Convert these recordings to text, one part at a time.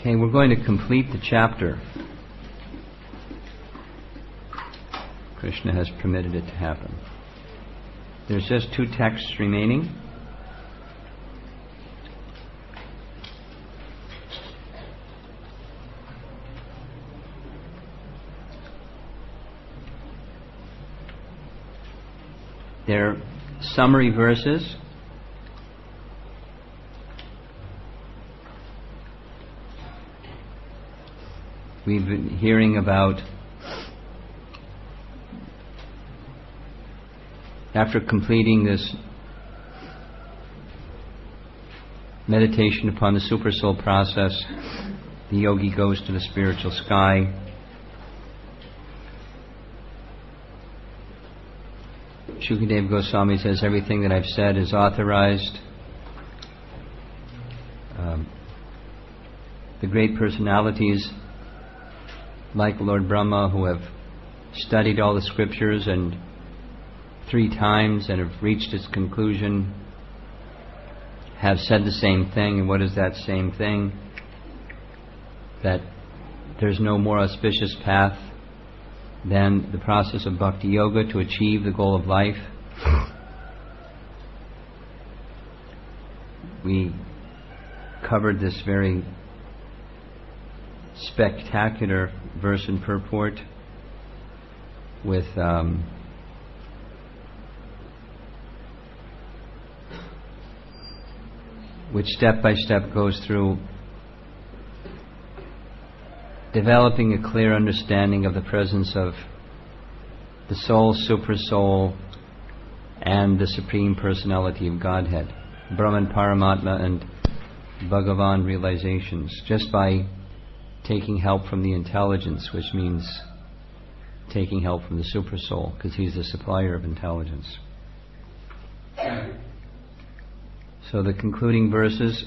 Okay, we're going to complete the chapter. Krishna has permitted it to happen. There's just 2 texts remaining. They're summary verses. We've been hearing about, after completing this meditation upon the Supersoul process, the yogi goes to the spiritual sky. Shukadeva Goswami says everything that I've said is authorized. The great personalities like Lord Brahma, who have studied all the scriptures and 3 times and have reached its conclusion, have said the same thing. And what is that same thing? That there's no more auspicious path than the process of bhakti yoga to achieve the goal of life. We covered this very spectacular verse and purport with which step by step goes through developing a clear understanding of the presence of the soul, super soul, and the Supreme Personality of Godhead, Brahman, Paramatma, and Bhagavan realizations, just by taking help from the intelligence, which means taking help from the super soul, because he's the supplier of intelligence. So the concluding verses: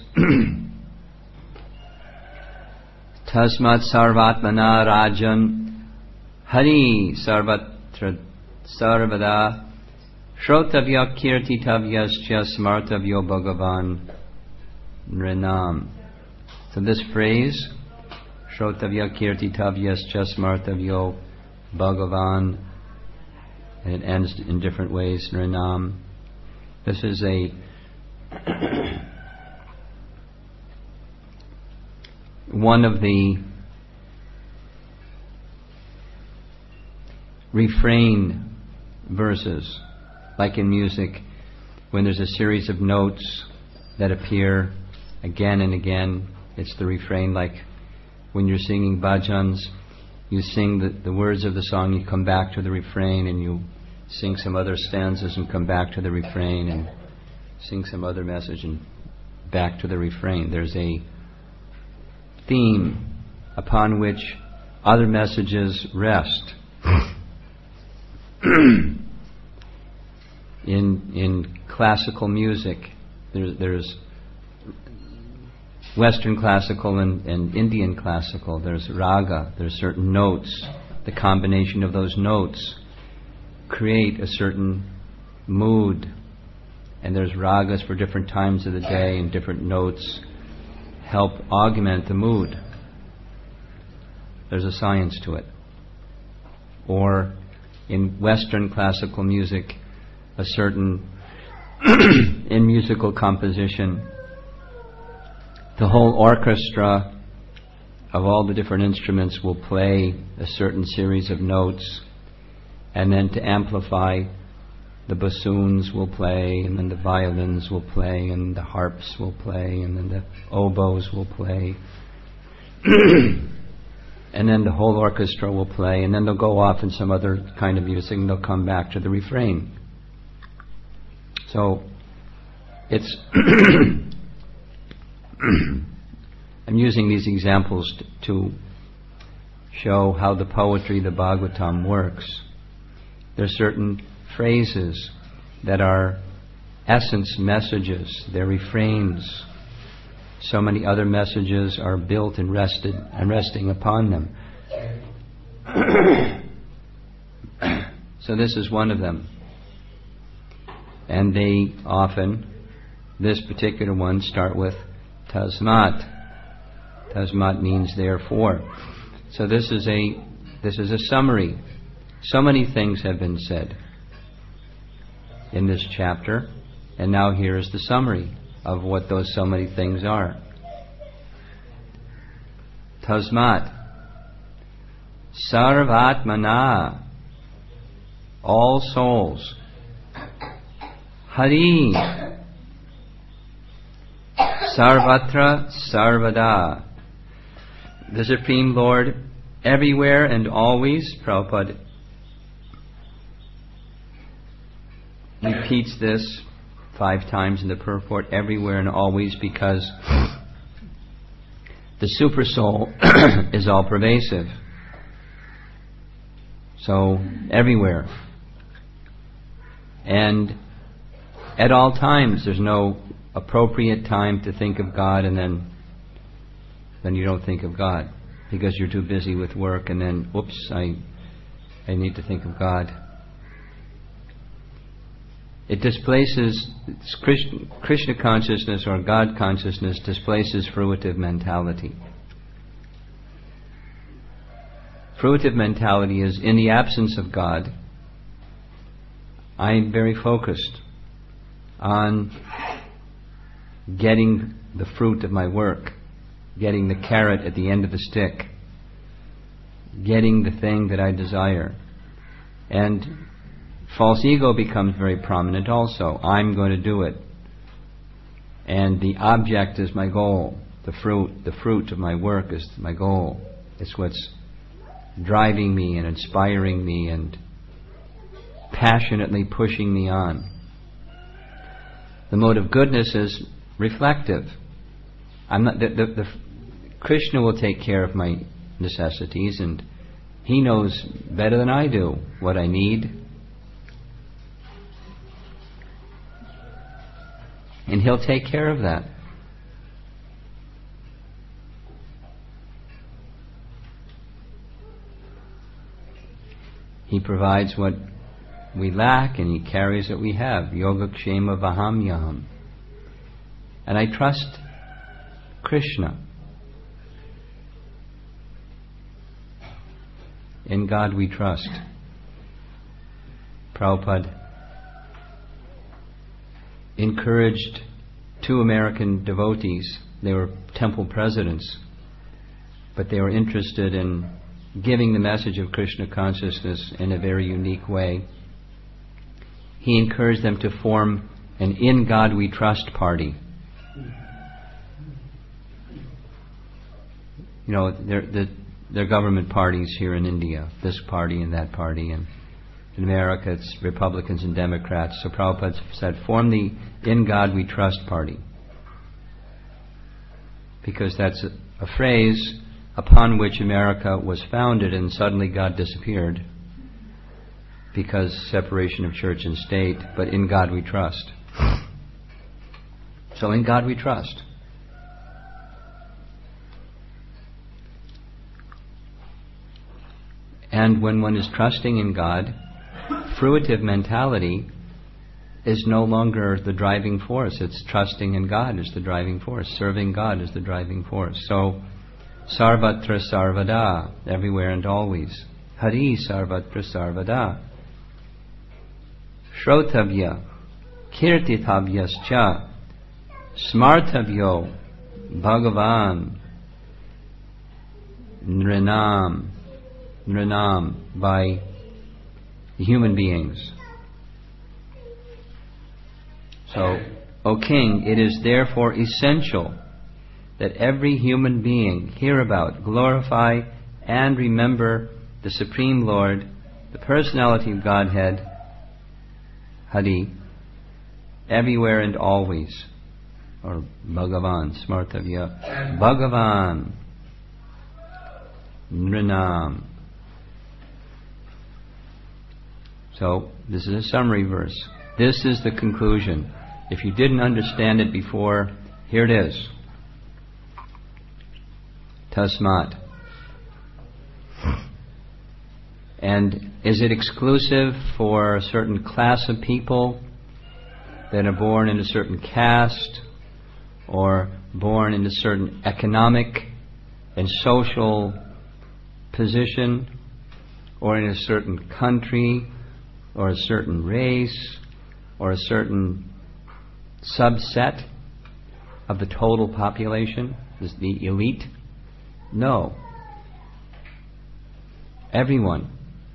Tasmat sarvatmana rajan hari sarvatra sarvada shrotavya kirtitavyascha smartavyo bhagavan nrinam. So this phrase, Shrotavya kirtitavyascha smartavyo bhagavan, and it ends in different ways, nrinam. This is one of the refrain verses, like in music, when there's a series of notes that appear again and again. It's the refrain, like when you're singing bhajans, you sing the words of the song, you come back to the refrain, and you sing some other stanzas and come back to the refrain, and sing some other message and back to the refrain. There's a theme upon which other messages rest. In classical music, there's Western classical and Indian classical. There's raga, there's certain notes. The combination of those notes create a certain mood, and there's ragas for different times of the day, and different notes help augment the mood. There's a science to it. Or in Western classical music, a certain in musical composition, the whole orchestra of all the different instruments will play a certain series of notes, and then to amplify, the bassoons will play, and then the violins will play, and the harps will play, and then the oboes will play, and then the whole orchestra will play, and then they'll go off in some other kind of music, and they'll come back to the refrain. So it's I'm using these examples to show how the poetry, the Bhagavatam, works. There are certain phrases that are essence messages, they're refrains. So many other messages are built and resting upon them. So this is one of them. And they often, this particular one, start with Tasmat. Tasmat means therefore. So this is a summary. So many things have been said in this chapter, and now here is the summary of what those so many things are. Tasmat Sarvatmana, all souls. Hari Sarvatra Sarvada, the Supreme Lord, everywhere and always. Prabhupada repeats this 5 times in the purport, everywhere and always, because the super soul is all pervasive. So everywhere and at all times. There's no appropriate time to think of God, and then you don't think of God because you're too busy with work, and then oops, I need to think of God. It displaces Krishna consciousness, or God consciousness displaces fruitive mentality. Fruitive mentality is, in the absence of God, I'm very focused on getting the fruit of my work, getting the carrot at the end of the stick, getting the thing that I desire. And false ego becomes very prominent also. I'm going to do it. And the object is my goal. The fruit of my work is my goal. It's what's driving me and inspiring me and passionately pushing me on. The mode of goodness is reflective. I'm not, the Krishna will take care of my necessities, and He knows better than I do what I need. And He'll take care of that. He provides what we lack, and He carries what we have. Yogakshema Vahamyaham. And I trust Krishna. In God we trust. Prabhupada encouraged 2 American devotees. They were temple presidents, but they were interested in giving the message of Krishna consciousness in a very unique way. He encouraged them to form an In God We Trust party. You know, they're government parties here in India, this party and that party, and in America it's Republicans and Democrats. So Prabhupada said, form the In God We Trust party, because that's a phrase upon which America was founded, and suddenly God disappeared because separation of church and state. But in God we trust. So in God we trust. And when one is trusting in God, fruitive mentality is no longer the driving force. It's trusting in God is the driving force. Serving God is the driving force. So, Sarvatra Sarvada, everywhere and always. Hari Sarvatra Sarvada. Shrotavya, Kirtitavyascha, Smartavyo, Bhagavan, Nrinam, by human beings. So, O King, it is therefore essential that every human being hear about, glorify, and remember the Supreme Lord, the personality of Godhead, Hari, everywhere and always. Or Bhagavan, Smartavya, Bhagavan, Nrinam. So, this is a summary verse. This is the conclusion. If you didn't understand it before, here it is. Tasmat. And is it exclusive for a certain class of people that are born in a certain caste, or born in a certain economic in social position, or in a certain country, or a certain race, or a certain subset of the total population, the elite. No. Everyone.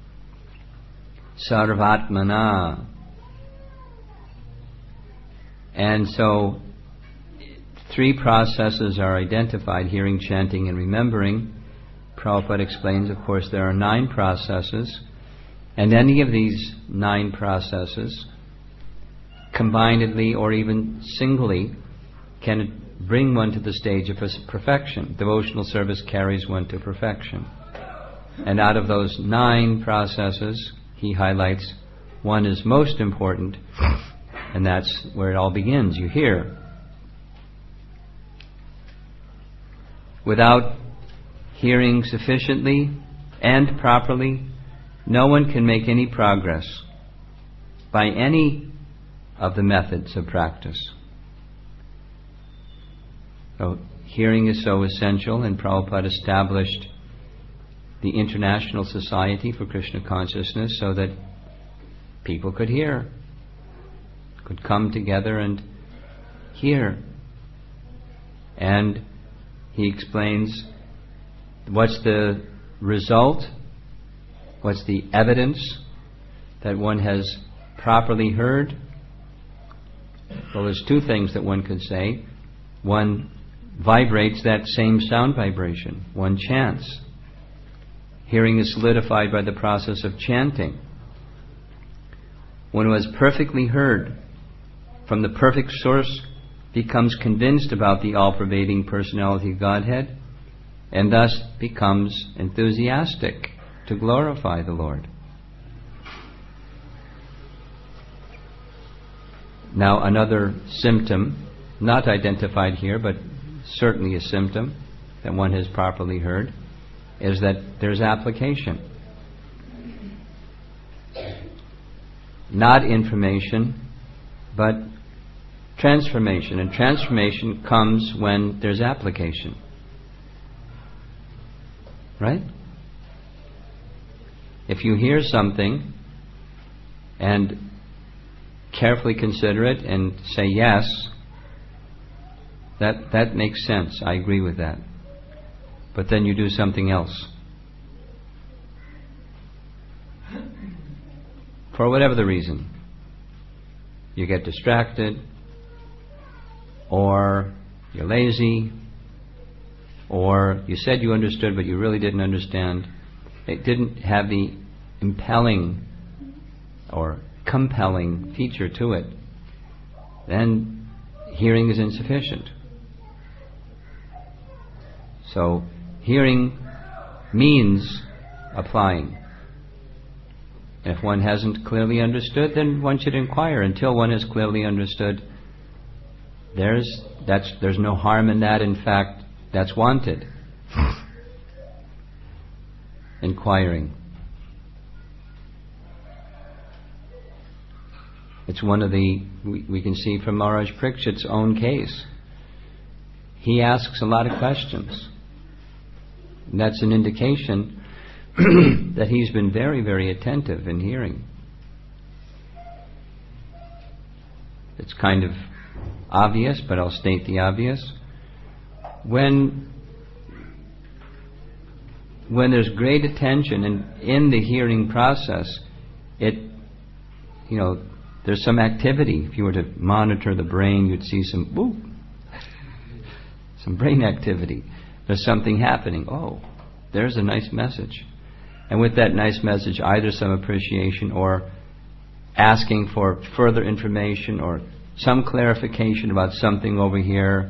Sarvatmana. And so, 3 processes are identified: hearing, chanting, and remembering. Prabhupada explains, of course, there are 9 processes, and any of these 9 processes, combinedly or even singly, can bring one to the stage of perfection. Devotional service carries one to perfection. And out of those 9 processes, he highlights one is most important, and that's where it all begins. You hear. Without hearing sufficiently and properly, no one can make any progress by any of the methods of practice. So hearing is so essential, and Prabhupada established the International Society for Krishna Consciousness so that people could hear, could come together and hear. And he explains what's the result, what's the evidence that one has properly heard. Well, there's 2 things that one could say. One vibrates that same sound vibration. One chants. Hearing is solidified by the process of chanting. One who has perfectly heard from the perfect source becomes convinced about the all-pervading personality of Godhead, and thus becomes enthusiastic to glorify the Lord. Now, another symptom, not identified here, but certainly a symptom that one has properly heard, is that there's application. Not information, but transformation. And transformation comes when there's application. Right? If you hear something and carefully consider it and say yes, that makes sense. I agree with that. But then you do something else. For whatever the reason. You get distracted, or you're lazy, or you said you understood but you really didn't understand. It didn't have the impelling or compelling feature to it. Then hearing is insufficient. So hearing means applying. If one hasn't clearly understood, then one should inquire. Until one has clearly understood, there's no harm in that. In fact, that's wanted. Inquiring. It's one of we can see from Maharaj Parikshit's own case. He asks a lot of questions. And that's an indication that he's been very, very attentive in hearing. It's kind of obvious, but I'll state the obvious. When there's great attention in the hearing process, there's some activity. If you were to monitor the brain, you'd see some brain activity. There's something happening. Oh, there's a nice message. And with that nice message, either some appreciation or asking for further information or some clarification about something over here,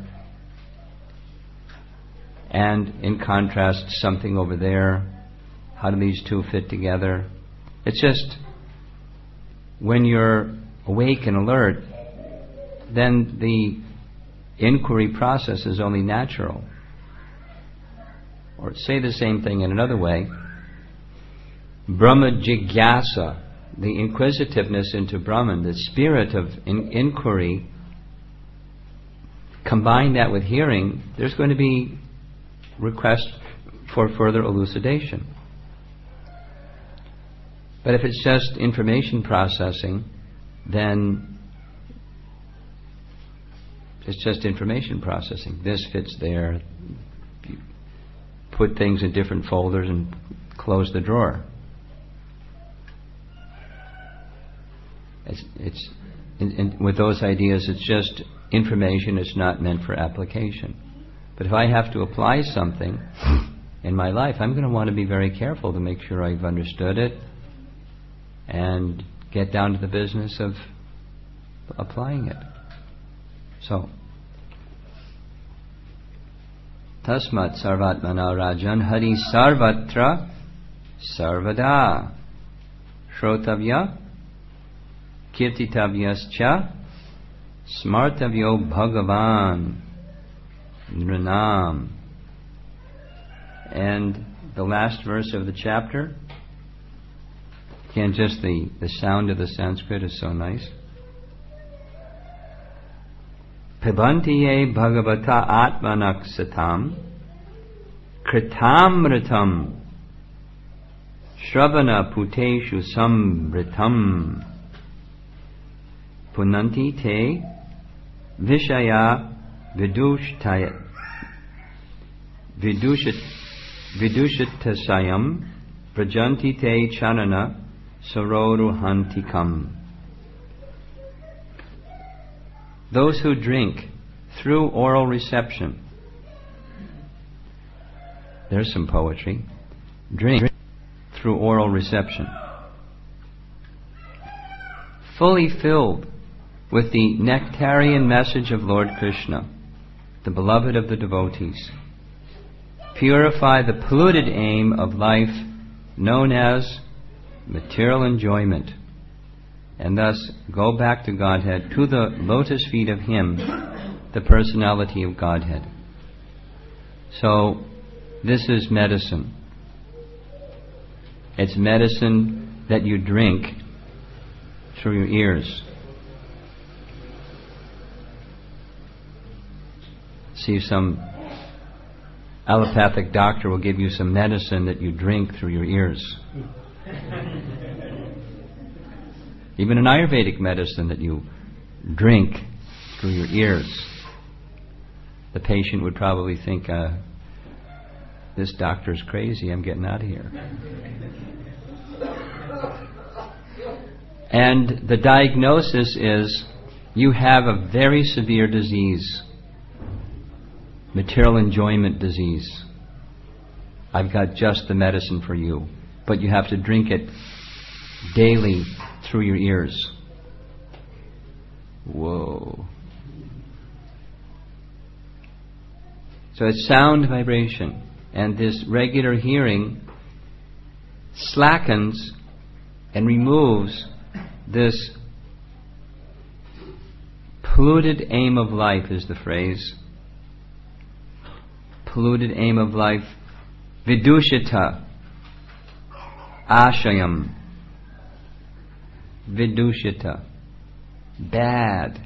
and in contrast, something over there. How do these two fit together? It's just, when you're awake and alert, then the inquiry process is only natural. Or say the same thing in another way. Brahma Jigyasa, the inquisitiveness into Brahman, the spirit of inquiry, combine that with hearing, there's going to be request for further elucidation. But if it's just information processing, then it's just information processing. This fits there. You put things in different folders and close the drawer. With those ideas, it's just information. It's not meant for application. But if I have to apply something in my life, I'm going to want to be very careful to make sure I've understood it and get down to the business of applying it. So, Tasmat Sarvatmana Rajan Hari Sarvatra Sarvada Shrotavya Kirtitavyascha Smartavyo Bhagavan Nranam. And the last verse of the chapter, again, just the sound of the Sanskrit is so nice. Pibantiye Bhagavata Atmanaksatam Kritamritam Shravana Puteshu Samritam Punanti Te Vishaya Vidushitasayam Prajanti Te Chanana Saroruhantikam. Those who drink through oral reception. There's some poetry. Drink through oral reception. Fully filled with the nectarian message of Lord Krishna, the beloved of the devotees. Purify the polluted aim of life known as material enjoyment, and thus go back to Godhead, to the lotus feet of Him, the personality of Godhead. So, this is medicine. It's medicine that you drink through your ears. See, some allopathic doctor will give you some medicine that you drink through your ears. Even an Ayurvedic medicine that you drink through your ears. The patient would probably think, this doctor's crazy, I'm getting out of here. And the diagnosis is, you have a very severe disease. Material enjoyment disease. I've got just the medicine for you. But you have to drink it daily through your ears. Whoa. So it's sound vibration. And this regular hearing slackens and removes this polluted aim of life, is the phrase. Polluted aim of life. Vidushita. Ashayam. Vidushita. Bad.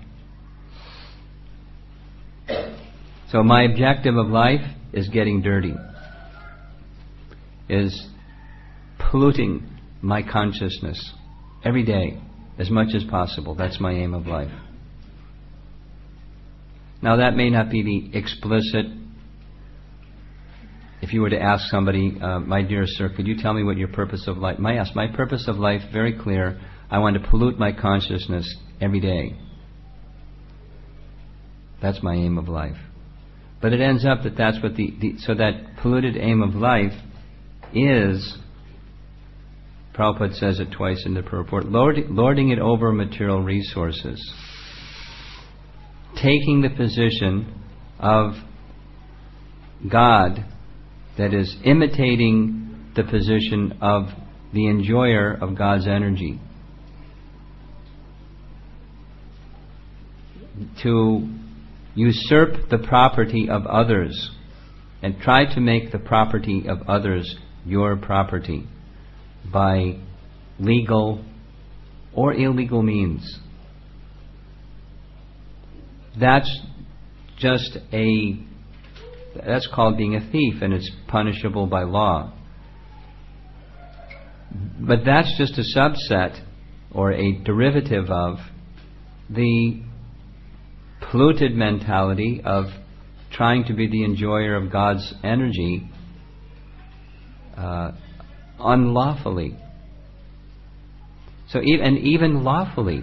So my objective of life is getting dirty. Is polluting my consciousness every day as much as possible. That's my aim of life. Now that may not be the explicit. If you were to ask somebody, my dear sir, could you tell me what your purpose of life? My purpose of life, very clear. I want to pollute my consciousness every day. That's my aim of life. But it ends up that that's what so that polluted aim of life is, Prabhupada says it twice in the purport, lording it over material resources. Taking the position of God, that is imitating the position of the enjoyer of God's energy. To usurp the property of others and try to make the property of others your property by legal or illegal means. That's just a That's called being a thief, and it's punishable by law. But that's just a subset or a derivative of the polluted mentality of trying to be the enjoyer of God's energy unlawfully. So even lawfully.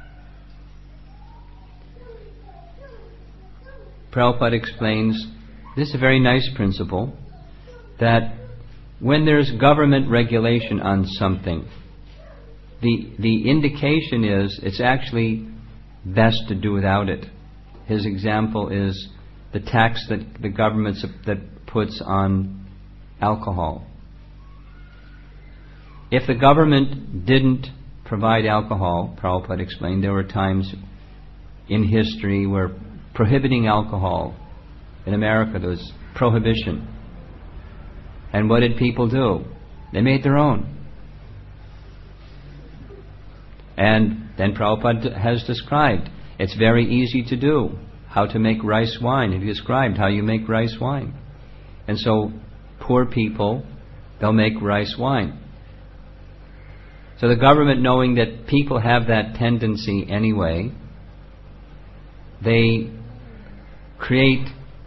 Prabhupada explains, this is a very nice principle, that when there's government regulation on something, the indication is it's actually best to do without it. His example is the tax that the government that puts on alcohol. If the government didn't provide alcohol, Prabhupada explained, there were times in history where prohibiting alcohol, in America there was prohibition. And what did people do? They made their own. And then Prabhupada has described, it's very easy to do, how to make rice wine. He described how you make rice wine. And so poor people, they'll make rice wine. So the government, knowing that people have that tendency anyway, they create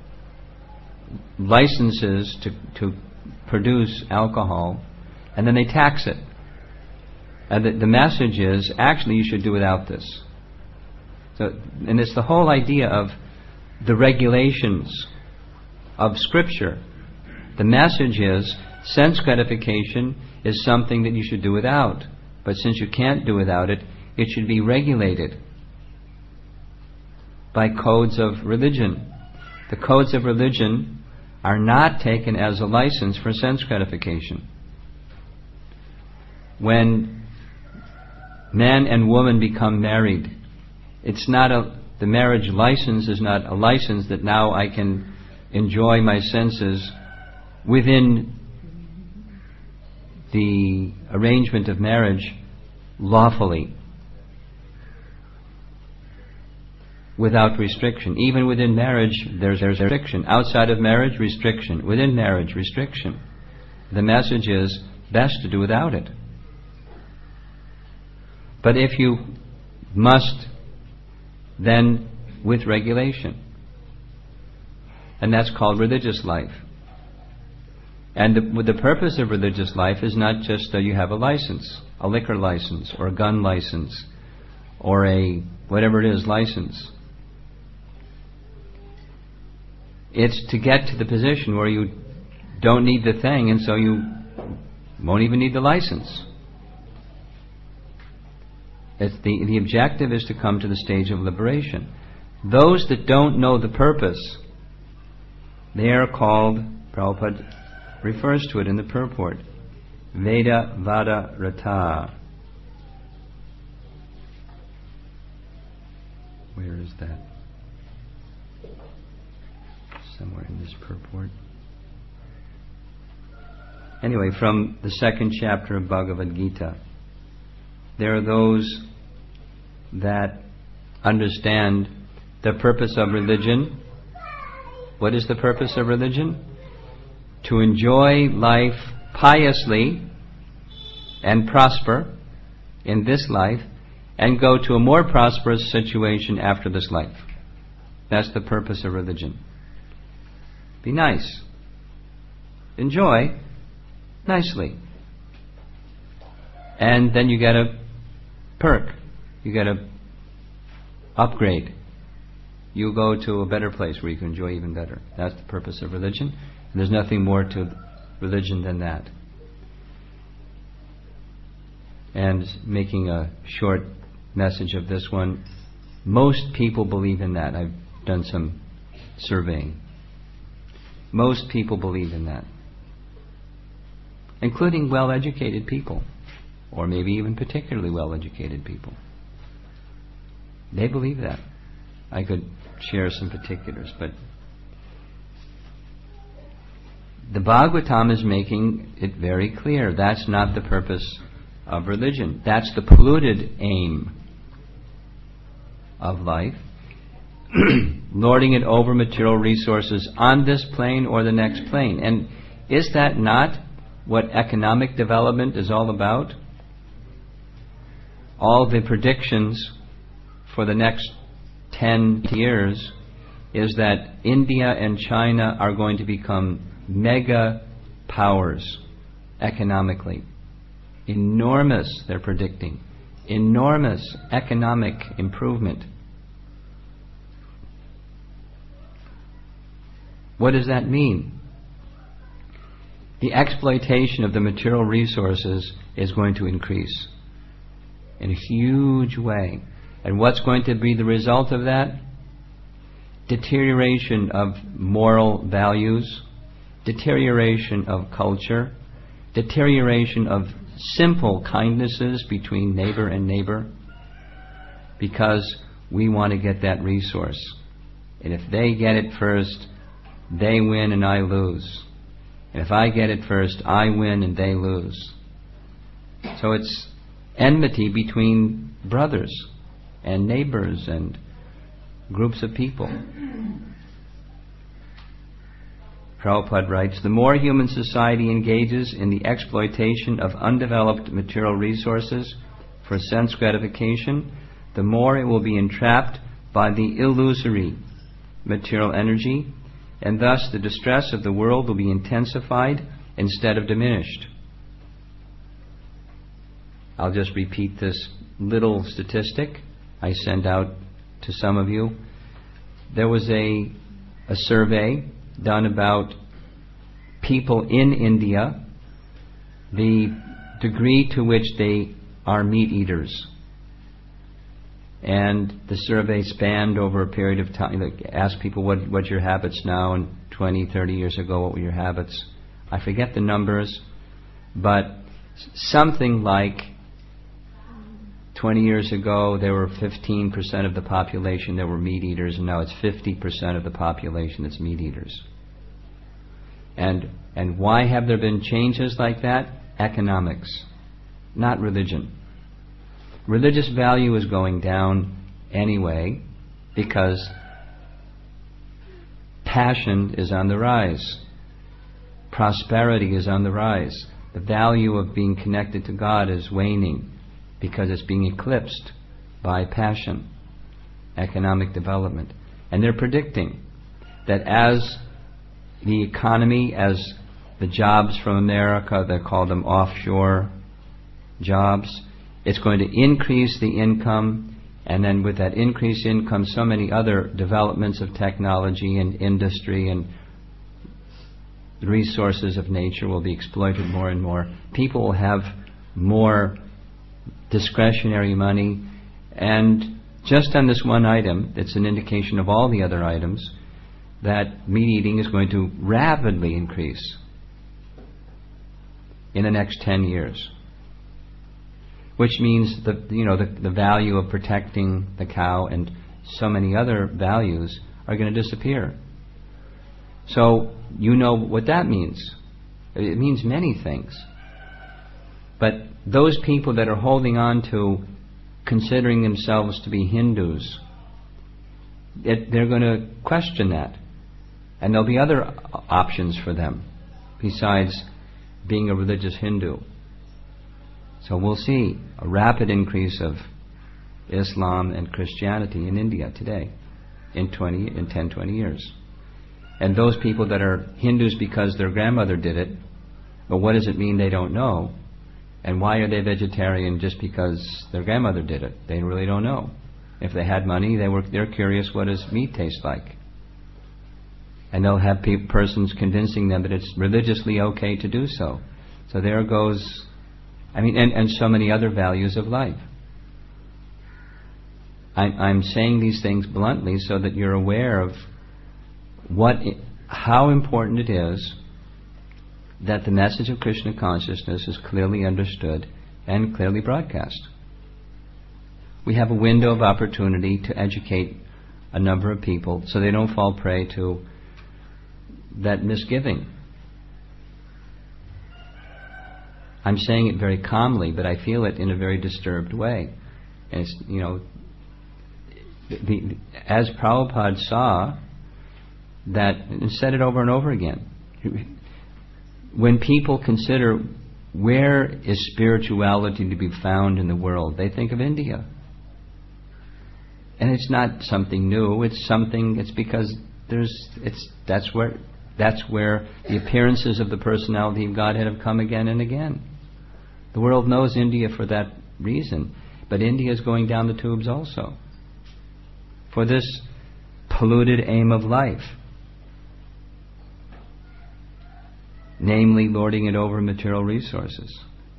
licenses to produce alcohol, and then they tax it. And the message is, actually you should do without this. So, and it's the whole idea of the regulations of Scripture. The message is, sense gratification is something that you should do without. But since you can't do without it, it should be regulated by codes of religion. The codes of religion are not taken as a license for sense gratification. When man and woman become married, it's not the marriage license is not a license that now I can enjoy my senses within the arrangement of marriage lawfully, without restriction. Even within marriage, there's restriction. Outside of marriage, restriction. Within marriage, restriction. The message is best to do without it. But if you must, then with regulation. And that's called religious life. And the purpose of religious life is not just that you have a license, a liquor license, or a gun license, or a whatever it is license. It's to get to the position where you don't need the thing, and so you won't even need the license. The objective is to come to the stage of liberation. Those that don't know the purpose, they are called, Prabhupada refers to it in the purport, Veda Vada Rata. Where is that? Somewhere in this purport. Anyway, from the second chapter of Bhagavad Gita, there are those that understand the purpose of religion. What is the purpose of religion? To enjoy life piously and prosper in this life and go to a more prosperous situation after this life. That's the purpose of religion. Be nice. Enjoy nicely. And then you get a perk. You get a upgrade. You go to a better place where you can enjoy even better. That's the purpose of religion. And there's nothing more to religion than that. And making a short message of this one, most people believe in that. I've done some surveying. Most people believe in that, including well-educated people, or maybe even particularly well-educated people. They believe that. I could share some particulars, but the Bhagavatam is making it very clear that's not the purpose of religion. That's the polluted aim of life. lording it over material resources on this plane or the next plane. And is that not what economic development is all about? All the predictions for the next 10 years is that India and China are going to become mega powers economically. Enormous, they're predicting. Enormous economic improvement. What does that mean? The exploitation of the material resources is going to increase in a huge way. And what's going to be the result of that? Deterioration of moral values, deterioration of culture, deterioration of simple kindnesses between neighbor and neighbor, because we want to get that resource. And if they get it first, they win and I lose. And if I get it first, I win and they lose. So it's enmity between brothers and neighbors and groups of people. Prabhupada writes, the more human society engages in the exploitation of undeveloped material resources for sense gratification, the more it will be entrapped by the illusory material energy, and thus the distress of the world will be intensified instead of diminished. I'll just repeat this little statistic I sent out to some of you. There was a survey done about people in India, the degree to which they are meat eaters. And the survey spanned over a period of time. Like, asked people what's your habits now, and 20, 30 years ago, what were your habits? I forget the numbers, but something like 20 years ago, there were 15% of the population that were meat eaters, and now it's 50% of the population that's meat eaters. And why have there been changes like that? Economics, not religion. Religious value is going down anyway because passion is on the rise. Prosperity is on the rise. The value of being connected to God is waning because it's being eclipsed by passion, economic development. And they're predicting that as the economy, as the jobs from America, they call them offshore jobs, it's going to increase the income, and then with that increased income, so many other developments of technology and industry and the resources of nature will be exploited more and more. People will have more discretionary money, and just on this one item, it's an indication of all the other items, that meat eating is going to rapidly increase in the next 10 years. Which means the value of protecting the cow and so many other values are going to disappear. So you know what that means. It means many things. But those people that are holding on to considering themselves to be Hindus, they're going to question that. And there'll be other options for them besides being a religious Hindu. So we'll see a rapid increase of Islam and Christianity in India today in 10, 20 years. And those people that are Hindus because their grandmother did it, but what does it mean they don't know? And why are they vegetarian just because their grandmother did it? They really don't know. If they had money, they're curious, what does meat taste like? And they'll have persons convincing them that it's religiously okay to do so. So there goes, and so many other values of life. I'm saying these things bluntly so that you're aware of how important it is that the message of Krishna consciousness is clearly understood and clearly broadcast. We have a window of opportunity to educate a number of people so they don't fall prey to that misgiving. I'm saying it very calmly, but I feel it in a very disturbed way. And it's, As Prabhupada saw that, and said it over and over again, when people consider where is spirituality to be found in the world, they think of India. And it's not something new. It's because that's where the appearances of the personality of Godhead have come again and again. The world knows India for that reason, but India is going down the tubes also for this polluted aim of life, namely lording it over material resources.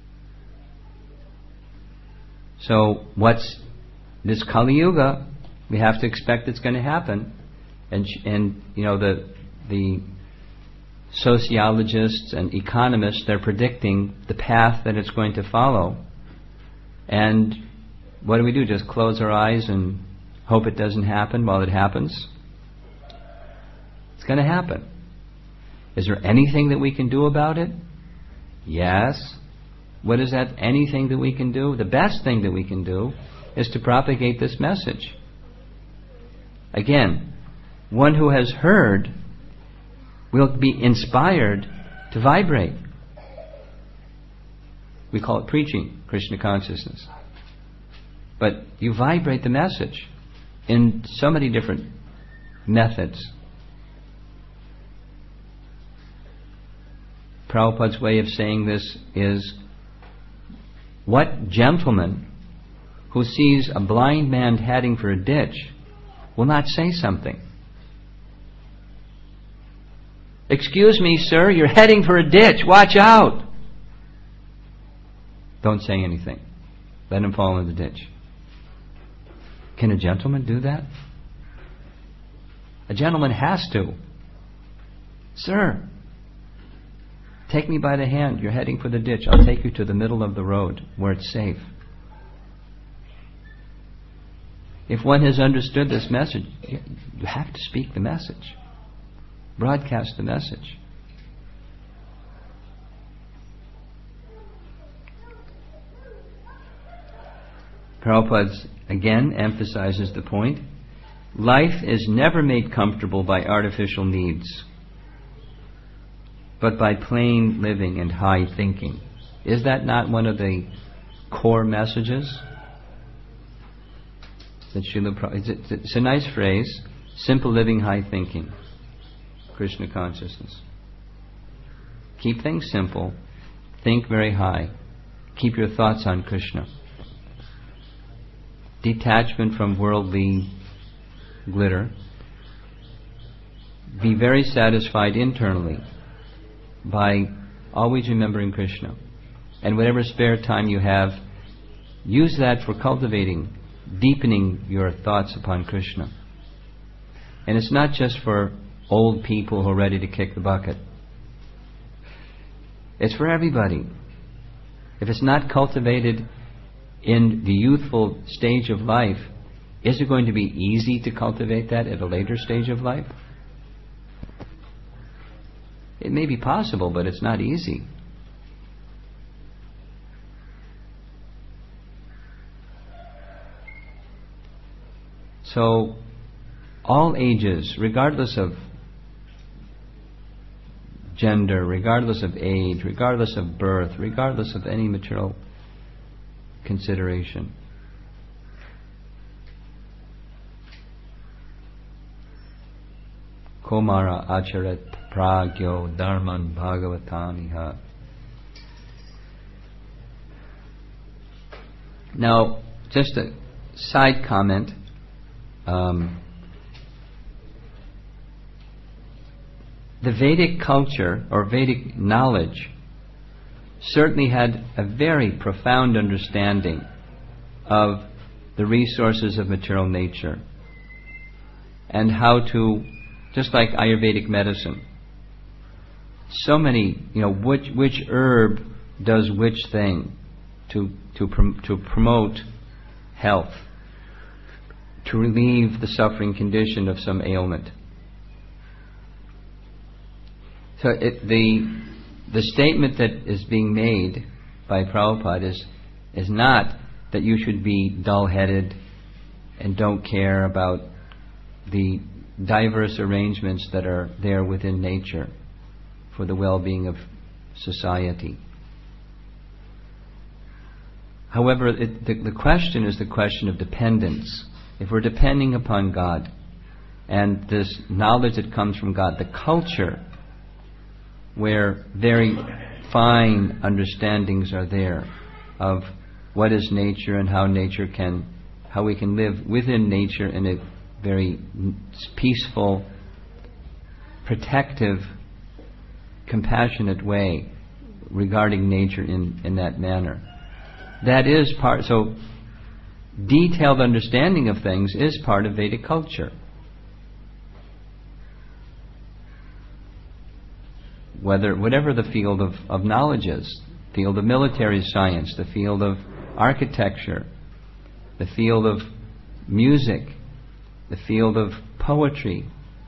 So what's this Kali Yuga? We have to expect it's going to happen, and the sociologists and economists, they're predicting the path that it's going to follow. And what do? Just close our eyes and hope it doesn't happen while it happens? It's going to happen. Is there anything that we can do about it? Yes. What is that anything that we can do? The best thing that we can do is to propagate this message. Again, one who has heard will be inspired to vibrate. We call it preaching Krishna consciousness. But you vibrate the message in so many different methods. Prabhupada's way of saying this is, what gentleman who sees a blind man heading for a ditch will not say something? Excuse me, sir, you're heading for a ditch. Watch out. Don't say anything. Let him fall in the ditch. Can a gentleman do that? A gentleman has to. Sir, take me by the hand. You're heading for the ditch. I'll take you to the middle of the road where it's safe. If one has understood this message, you have to speak the message. Broadcast the message. Prabhupada again emphasizes the point. Life is never made comfortable by artificial needs, but by plain living and high thinking. Is that not one of the core messages? It's a nice phrase. Simple living, high thinking. Krishna consciousness. Keep things simple. Think very high. Keep your thoughts on Krishna. Detachment from worldly glitter. Be very satisfied internally by always remembering Krishna. And whatever spare time you have, use that for cultivating, deepening your thoughts upon Krishna. And it's not just for old people who are ready to kick the bucket. It's for everybody. If it's not cultivated in the youthful stage of life, is it going to be easy to cultivate that at a later stage of life? It may be possible, but it's not easy. So, all ages, regardless of gender, regardless of age, regardless of birth, regardless of any material consideration, Komara acharet pragyo dharman bhagavataniha. Now, just a side comment. The Vedic culture or Vedic knowledge certainly had a very profound understanding of the resources of material nature and how to, just like Ayurvedic medicine, so many, which herb does which thing to promote health, to relieve the suffering condition of some ailment. So the statement that is being made by Prabhupada is not that you should be dull-headed and don't care about the diverse arrangements that are there within nature for the well-being of society. However, the question is the question of dependence. If we're depending upon God and this knowledge that comes from God, the culture where very fine understandings are there of what is nature and how we can live within nature in a very peaceful, protective, compassionate way regarding nature in that manner. That is part, so detailed understanding of things is part of Vedic culture. Whatever the field of knowledge is, field of military science, the field of architecture, the field of music, the field of poetry,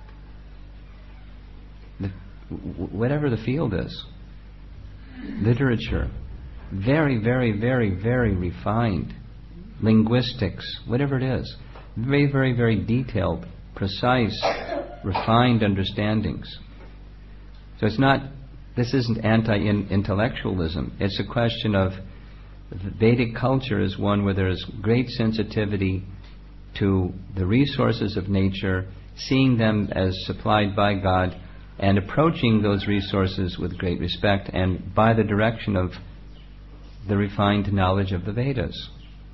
whatever the field is, literature, very, very, very, very refined, linguistics, whatever it is, very, very, very detailed, precise, refined understandings. So this isn't anti-intellectualism. It's a question of Vedic culture is one where there is great sensitivity to the resources of nature, seeing them as supplied by God, and approaching those resources with great respect and by the direction of the refined knowledge of the Vedas.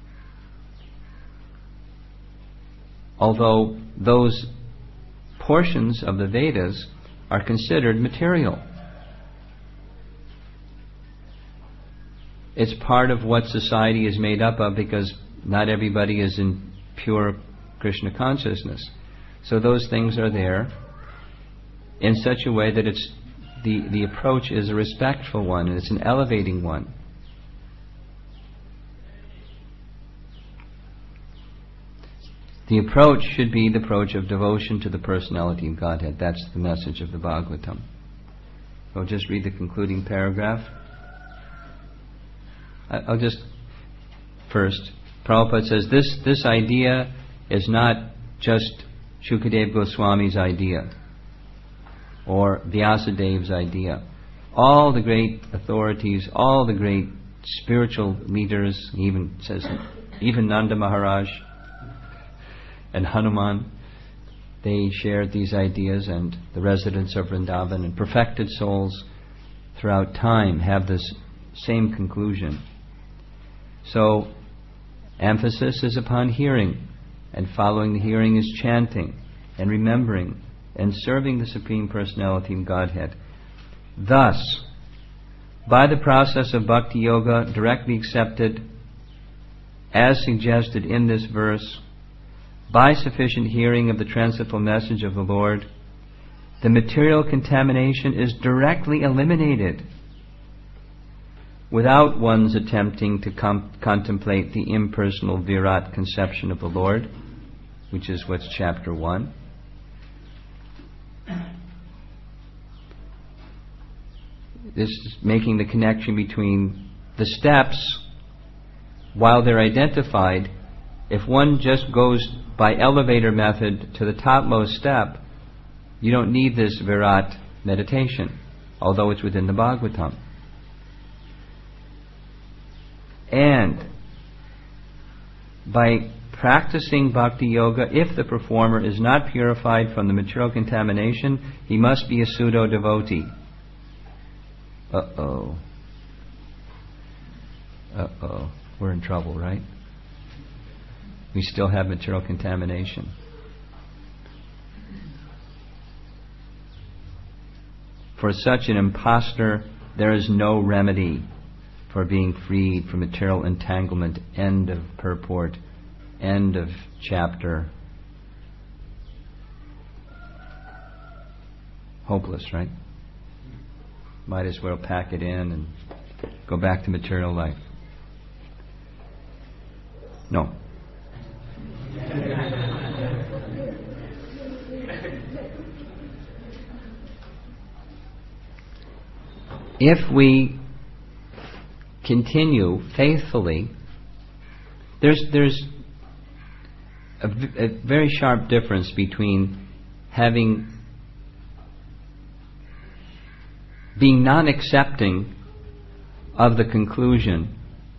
Although those portions of the Vedas are considered material. It's part of what society is made up of, because not everybody is in pure Krishna consciousness. So those things are there in such a way that it's the approach is a respectful one, and it's an elevating one. The approach should be the approach of devotion to the personality of Godhead. That's the message of the Bhagavatam. I'll just read the concluding paragraph. I'll just first, Prabhupada says this idea is not just Shukadeva Goswami's idea or Vyasadev's idea. All the great authorities, all the great spiritual leaders, he even says even Nanda Maharaj and Hanuman, they shared these ideas, and the residents of Vrindavan and perfected souls throughout time have this same conclusion. So, emphasis is upon hearing, and following the hearing is chanting and remembering and serving the Supreme Personality of Godhead. Thus, by the process of Bhakti Yoga directly accepted as suggested in this verse, by sufficient hearing of the transcendental message of the Lord, the material contamination is directly eliminated without one's attempting to contemplate the impersonal Virat conception of the Lord, which is what's chapter 1. This is making the connection between the steps. While they're identified, if one just goes by elevator method to the topmost step, you don't need this Virat meditation, although it's within the Bhagavatam. And by practicing Bhakti Yoga, if the performer is not purified from the material contamination, he must be a pseudo-devotee. Uh-oh. We're in trouble, right? We still have material contamination. For such an impostor, there is no remedy for being freed from material entanglement. End of purport. End of chapter. Hopeless, right? Might as well pack it in and go back to material life. No. If we continue faithfully, there's a very sharp difference between being non-accepting of the conclusion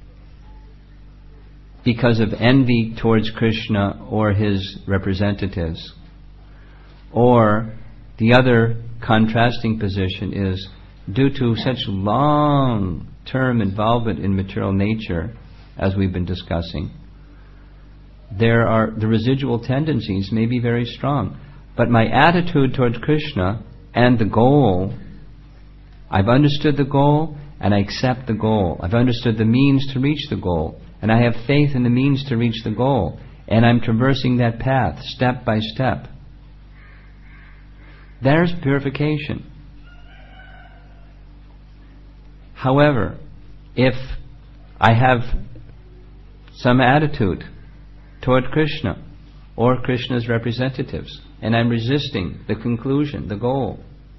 because of envy towards Krishna or his representatives, or the other contrasting position is due to such long-term involvement in material nature, as we've been discussing, the residual tendencies may be very strong. But my attitude towards Krishna and the goal, I've understood the goal and I accept the goal. I've understood the means to reach the goal, and I have faith in the means to reach the goal, and I'm traversing that path step by step. There's purification. However, if I have some attitude toward Krishna or Krishna's representatives, and I'm resisting the conclusion, the goal,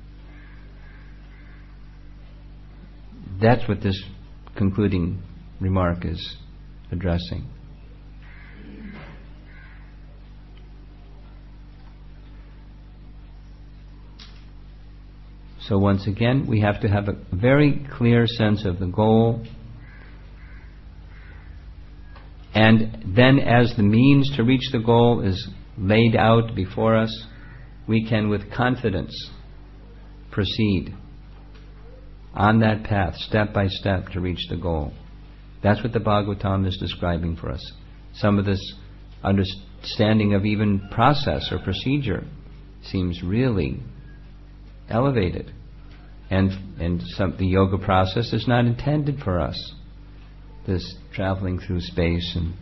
that's what this concluding remark is addressing. So once again, we have to have a very clear sense of the goal, and then as the means to reach the goal is laid out before us, we can with confidence proceed on that path, step by step, to reach the goal. That's what the Bhagavatam is describing for us. Some of this understanding of even process or procedure seems really elevated, and the yoga process is not intended for us, this traveling through space and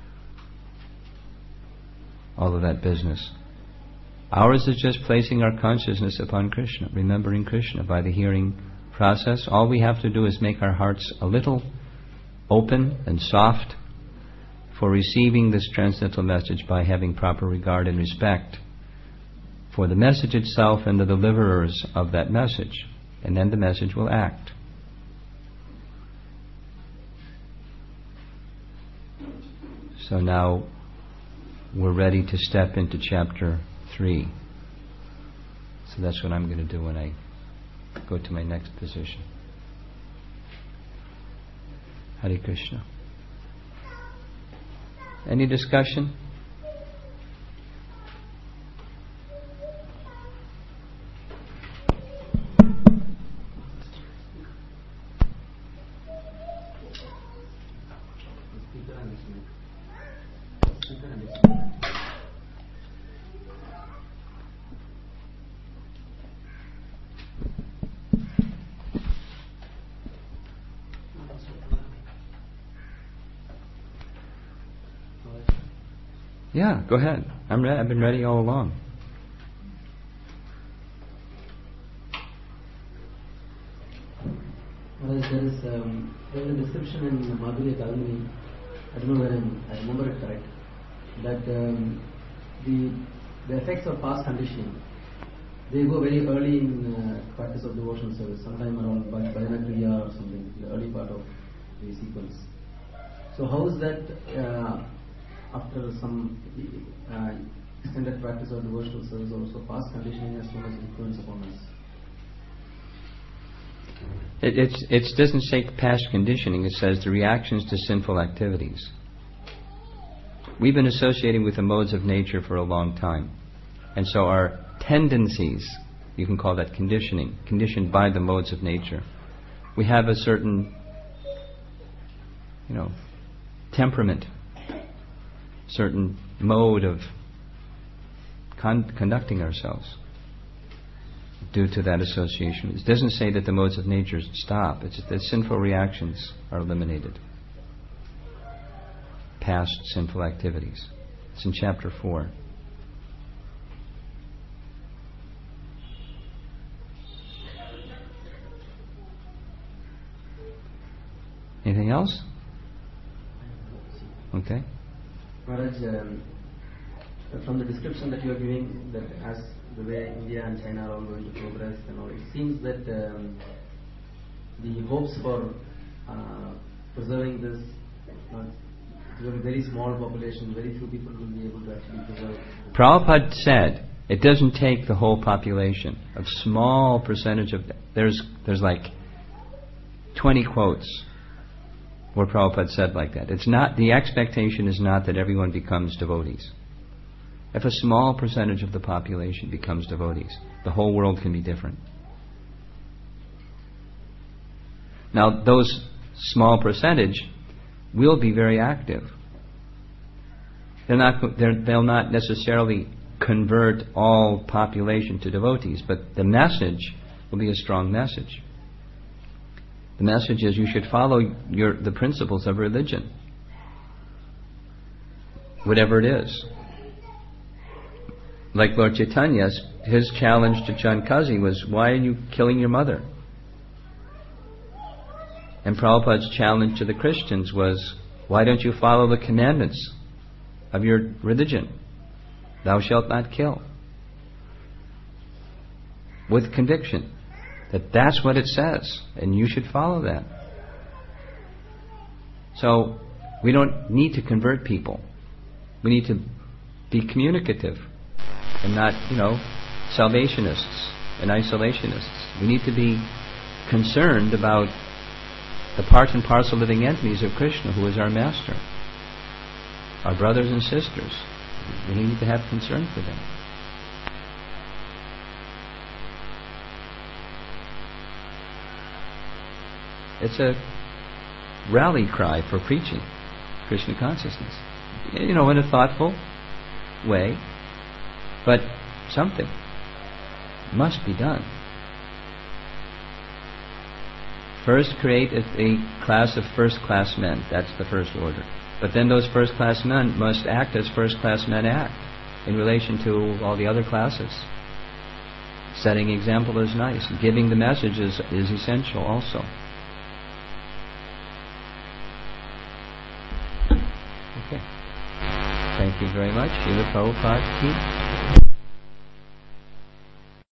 all of that business. Ours is just placing our consciousness upon Krishna, remembering Krishna by the hearing process. All we have to do is make our hearts a little open and soft for receiving this transcendental message by having proper regard and respect for the message itself and the deliverers of that message, and then the message will act. So now we're ready to step into chapter 3. So that's what I'm going to do when I go to my next position. Hare Krishna. Any discussion? Yeah, go ahead. I'm ready. I've been ready all along. Well, there is a description in Madhurya Kalani, I don't know where I remember it correct, that the effects of past conditioning, they go very early in practice of devotional service, sometime around Bhajana Kriya or something, the early part of the sequence. So how is that after some extended practice of devotional service also past conditioning has so much influence upon us? It doesn't say past conditioning, it says the reactions to sinful activities. We've been associating with the modes of nature for a long time, and so our tendencies, you can call that conditioning, conditioned by the modes of nature. We have a certain, temperament, certain mode of conducting ourselves due to that association. It doesn't say that the modes of nature stop, it's that sinful reactions are eliminated. Past sinful activities. It's in chapter 4. Anything else? Okay. Maharaj, from the description that you are giving, that as the way India and China are all going to progress and all, it seems that the hopes for preserving this You have a very small population, very few people will be able to actually preserve. Prabhupada said it doesn't take the whole population. A small percentage of... There's like 20 quotes where Prabhupada said like that. It's not... The expectation is not that everyone becomes devotees. If a small percentage of the population becomes devotees, the whole world can be different. Now, those small percentage will be very active. They'll not necessarily convert all population to devotees, but the message will be a strong message. The message is you should follow the principles of religion, whatever it is. Like Lord Chaitanya, his challenge to Chankazi was, why are you killing your mother? And Prabhupada's challenge to the Christians was, why don't you follow the commandments of your religion? Thou shalt not kill. With conviction that that's what it says, and you should follow that. So, we don't need to convert people. We need to be communicative and not, salvationists and isolationists. We need to be concerned about the part and parcel living entities of Krishna, who is our master, our brothers and sisters. We need to have concern for them. It's a rally cry for preaching Krishna consciousness. In a thoughtful way, but something must be done. First, create a class of first-class men. That's the first order. But then those first-class men must act as first-class men act in relation to all the other classes. Setting example is nice. Giving the message is essential also. Okay. Thank you very much. Srila Prabhupada ki